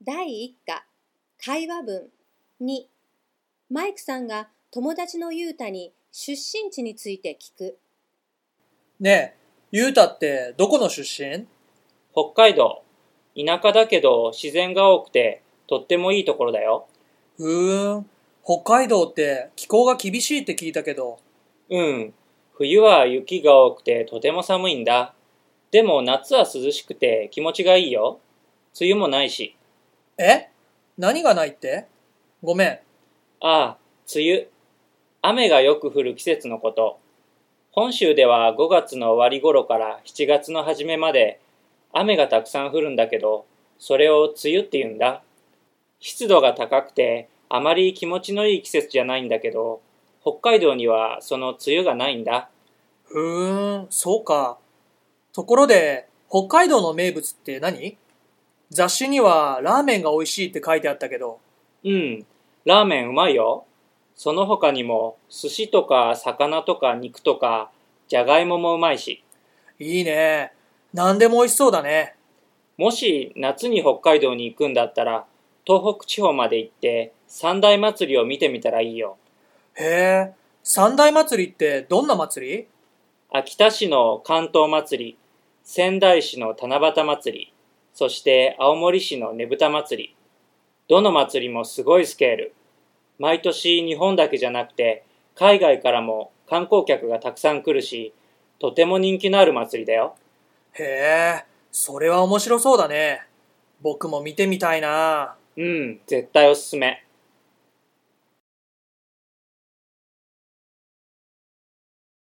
第1課会話文2マイクさんが友達のユータに出身地について聞く。 ねえ、ゆうたってどこの出身？ 北海道。田舎だけど自然が多くてとってもいいところだよ。 北海道って気候が厳しいって聞いたけど。 うん。冬は雪が多くてとても寒いんだ。でも夏は涼しくて気持ちがいいよ。梅雨もないし。 え？何がないって？ごめん。 ああ、梅雨。雨がよく降る季節のこと。本州では5月の終わり頃から7月の初めまで雨がたくさん降るんだけど、それを梅雨って言うんだ。湿度が高くてあまり気持ちのいい季節じゃないんだけど、北海道にはその梅雨がないんだ。 そうか。ところで、北海道の名物って何？雑誌にはラーメンが美味しいって書いてあったけど。 うん、ラーメンうまいよ。その他にも寿司とか魚とか肉とかじゃがいももうまいし。 いいね。何でも美味しそうだね。 もし夏に北海道に行くんだったら、東北地方まで行って三大祭りを見てみたらいいよ。 へえ、三大祭りってどんな祭り？ 秋田市の関東祭り、仙台市の七夕祭り、そして青森市のねぶた祭り。どの祭りもすごいスケール。毎年日本だけじゃなくて、海外からも観光客がたくさん来るし、とても人気のある祭りだよ。 へえ、それは面白そうだね。僕も見てみたいな。 うん、絶対おすすめ。